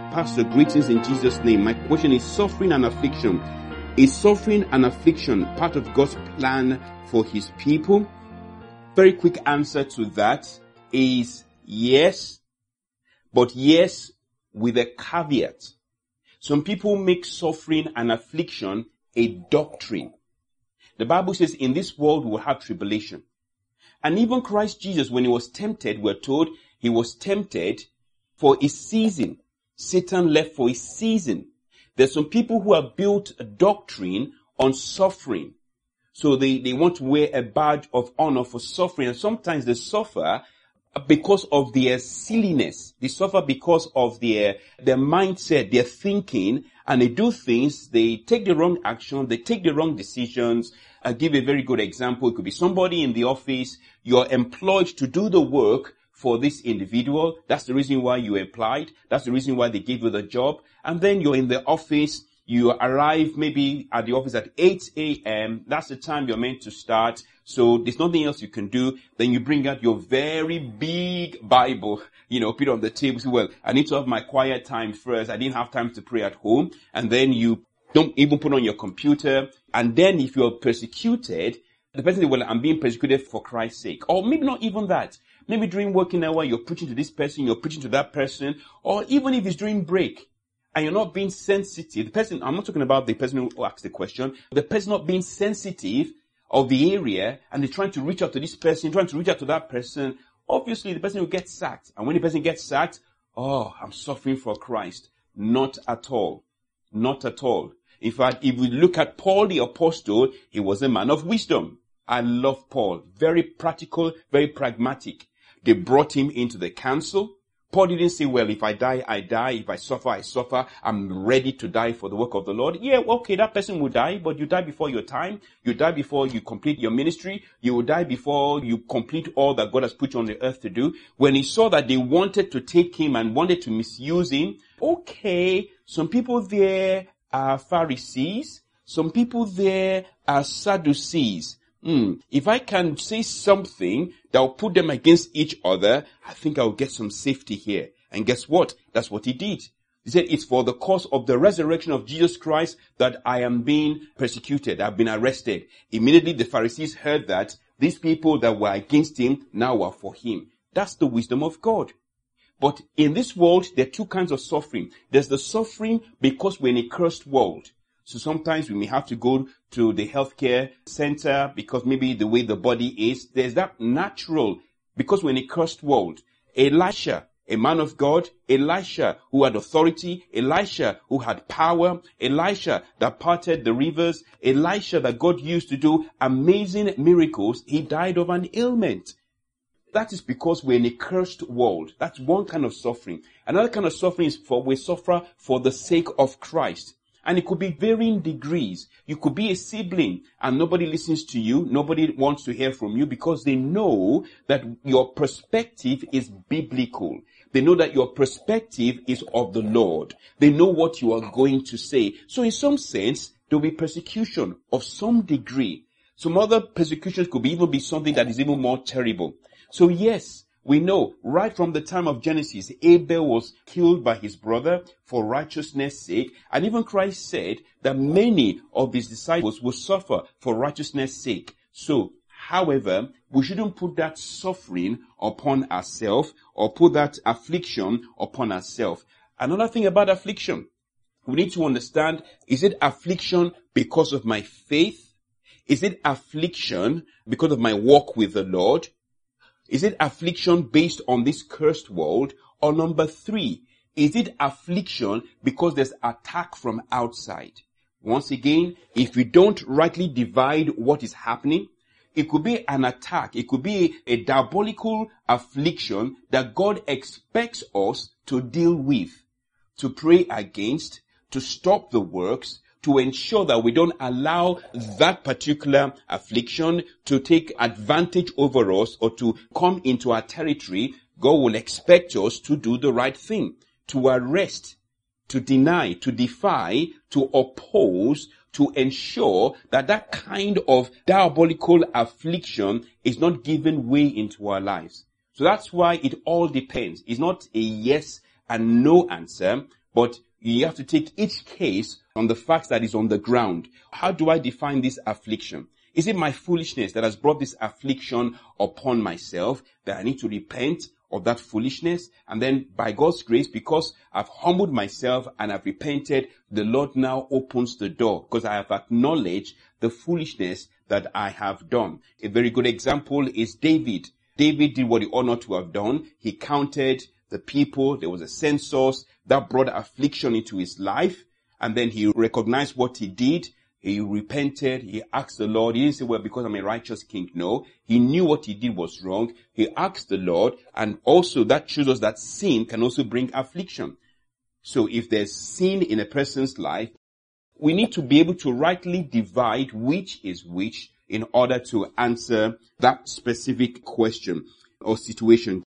Pastor, greetings in Jesus' name. My question is suffering and affliction. Is suffering and affliction part of God's plan for his people? Very quick answer to that is yes, but yes with a caveat. Some people make suffering and affliction a doctrine. The Bible says in this world we will have tribulation. And even Christ Jesus, when he was tempted, we're told he was tempted for a season. Satan left for a season. There's some people who have built a doctrine on suffering. So they want to wear a badge of honor for suffering. And sometimes they suffer because of their silliness. They suffer because of their mindset, their thinking, and they do things, they take the wrong action, they take the wrong decisions. I'll give a very good example. It could be somebody in the office, you're employed to do the work for this individual. That's the reason why you applied. That's the reason why they gave you the job. And then you're in the office, you arrive maybe at the office at 8 a.m. That's the time you're meant to start. So there's nothing else you can do. Then you bring out your very big Bible, put it on the table. Say, well, I need to have my quiet time first. I didn't have time to pray at home. And then you don't even put on your computer. And then if you're persecuted, the person says, well, I'm being persecuted for Christ's sake. Or maybe not even that. Maybe during working hour, you're preaching to this person, you're preaching to that person. Or even if it's during break and you're not being sensitive, the person, I'm not talking about the person who asked the question, the person not being sensitive of the area, and they're trying to reach out to this person, trying to reach out to that person, obviously the person will get sacked. And when the person gets sacked, oh, I'm suffering for Christ. Not at all. Not at all. In fact, if we look at Paul the apostle, he was a man of wisdom. I love Paul. Very practical, very pragmatic. They brought him into the council. Paul didn't say, well, if I die, I die. If I suffer, I suffer. I'm ready to die for the work of the Lord. Yeah, okay, that person will die, but you die before your time. You die before you complete your ministry. You will die before you complete all that God has put you on the earth to do. When he saw that they wanted to take him and wanted to misuse him, okay, some people there are Pharisees. Some people there are Sadducees. If I can say something that will put them against each other, I think I'll get some safety here. And guess what? That's what he did. He said, it's for the cause of the resurrection of Jesus Christ that I am being persecuted. I've been arrested. Immediately the Pharisees heard that these people that were against him now are for him. That's the wisdom of God. But in this world, there are two kinds of suffering. There's the suffering because we're in a cursed world. So sometimes we may have to go to the healthcare center because maybe the way the body is. There's that natural, because we're in a cursed world. Elisha, a man of God, Elisha who had authority, Elisha who had power, Elisha that parted the rivers, Elisha that God used to do amazing miracles, he died of an ailment. That is because we're in a cursed world. That's one kind of suffering. Another kind of suffering is we suffer for the sake of Christ. And it could be varying degrees. You could be a sibling and nobody listens to you. Nobody wants to hear from you because they know that your perspective is biblical. They know that your perspective is of the Lord. They know what you are going to say. So in some sense, there will be persecution of some degree. Some other persecutions could even be something that is even more terrible. So yes, we know right from the time of Genesis, Abel was killed by his brother for righteousness' sake. And even Christ said that many of his disciples will suffer for righteousness' sake. So, however, we shouldn't put that suffering upon ourselves or put that affliction upon ourselves. Another thing about affliction, we need to understand, is it affliction because of my faith? Is it affliction because of my walk with the Lord? Is it affliction based on this cursed world? Or number 3, is it affliction because there's attack from outside? Once again, if we don't rightly divide what is happening, it could be an attack. It could be a diabolical affliction that God expects us to deal with, to pray against, to stop the works, to ensure that we don't allow that particular affliction to take advantage over us or to come into our territory. God will expect us to do the right thing, to arrest, to deny, to defy, to oppose, to ensure that that kind of diabolical affliction is not given way into our lives. So that's why it all depends. It's not a yes and no answer, But you have to take each case on the facts that is on the ground. How do I define this affliction? Is it my foolishness that has brought this affliction upon myself, that I need to repent of that foolishness? And then by God's grace, because I've humbled myself and I've repented, the Lord now opens the door because I have acknowledged the foolishness that I have done. A very good example is David. David did what he ought not to have done. He counted the people. There was a census that brought affliction into his life. And then he recognized what he did. He repented. He asked the Lord. He didn't say, well, because I'm a righteous king. No, he knew what he did was wrong. He asked the Lord. And also that shows us that sin can also bring affliction. So if there's sin in a person's life, we need to be able to rightly divide which is which in order to answer that specific question or situation.